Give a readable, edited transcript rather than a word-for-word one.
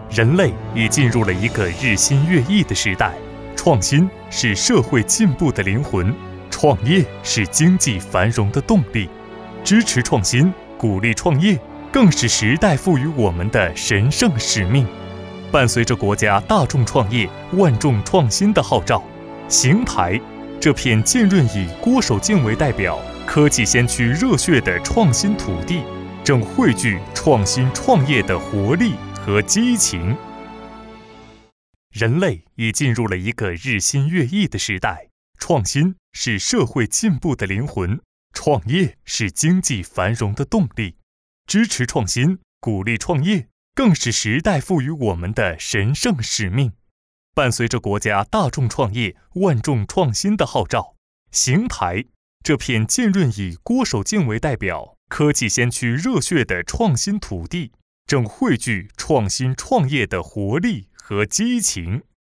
人类已进入了一个日新月异的时代，创新是社会进步的灵魂，创业是经济繁荣的动力。支持创新，鼓励创业，更是时代赋予我们的神圣使命。伴随着国家大众创业、万众创新的号召，邢台这片浸润以郭守敬为代表、科技先驱热血的创新土地，正汇聚创新创业的活力和激情。人类已进入了一个日新月异的时代，创新是社会进步的灵魂，创业是经济繁荣的动力。支持创新，鼓励创业，更是时代赋予我们的神圣使命。伴随着国家大众创业、万众创新的号召，邢台这片浸润以郭守敬为代表、科技先驱热血的创新土地，正汇聚创新创业的活力和激情。